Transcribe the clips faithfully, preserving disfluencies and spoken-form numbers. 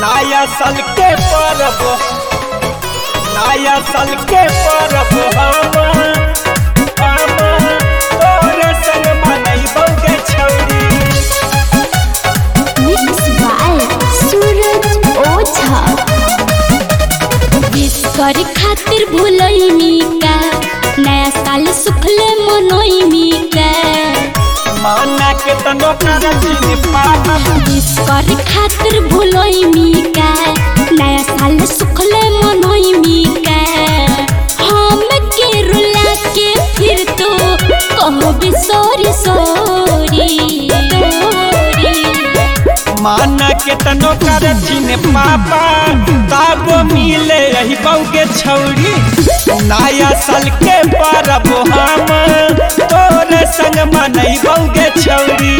नया साल के परब नया साल के परब हम हम तोरे संग मनैबौ गे छौरी। Mix by Suraj Ojha. Wish कर खातिर भूलैमी का नया साल सुखले मनैमी का माना के तनो करथिन पापा। विश कर खातिर भूलैमी का नया साल सुखले मनैमी का हम के रुला के फिर तो कहबे सॉरी सॉरी। माना के तनो करथिन पापा तब मिले रही बौगे छौरी। नया साल के परब हम तोरे संग मनैबौ गे छौरी।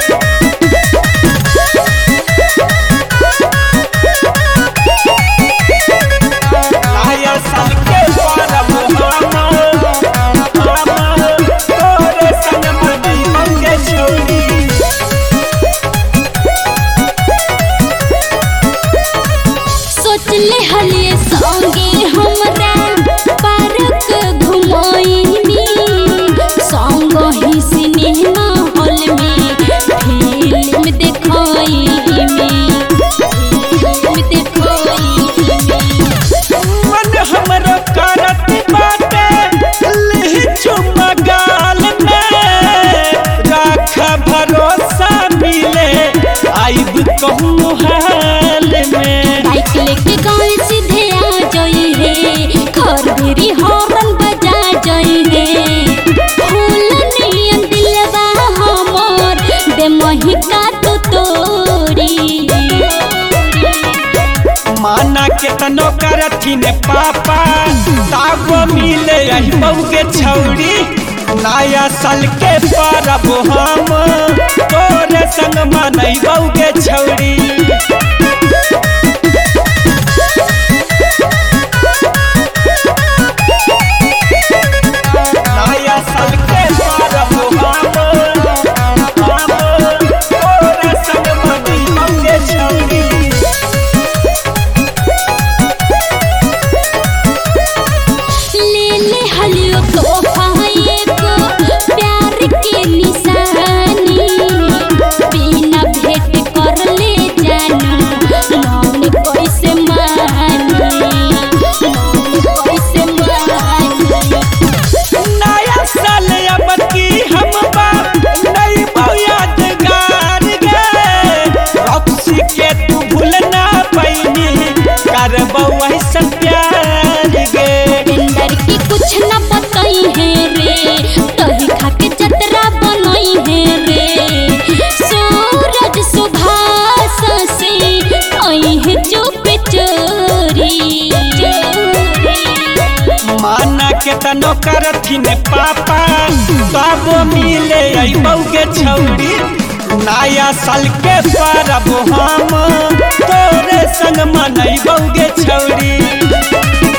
नया साल के परब हम हम तोरे संग मनैबौ गे छौरी। सोच ले हलिए संगे हमरा पार्क घुमाईनी संग ही सिनेमा हॉल में फिल्म देखाईनी फिल्म देखाईनी। मन हमरो करत बाटे लिहि चुम्मा गाल में राख भरोसा मिले आइब कहूँ हाल में। बाइक लेके गाँव सीधे आ जाई रे घर भेरी हॉर्न बजा जाई रे फूल नियन दिलवा हमर दे महिका तो तोरी। माना के तनो करथिन पापा तब मिले अहिबौ गे छौरी। नया साल के परब हम तोरे संग मनैबौ गे छौरी। नया साल के परब हम हम तोरे संग मनैबौ गे छौरी। ले ले हलियो तोहफा एगो प्यार के निशानी बिना भेंट कर ले जानू मन कैसे मानी मन कैसे मानी। नया साल अब की हम बाप नहीं बहु यादगार गे रक्सी के तू भूल ना पैनी करबौ ऐसन प्यार गे। पेंडर की कुछ न बताई है रे तही खाके चतरा बनाई है रे सूरज सुभाष से आई है चुप चोरी। माना के तनो करथिन पापा तब मिले अइबौ गे छौरी। नया साल के परब हम तोरे संग मनैबौ गे छौरी।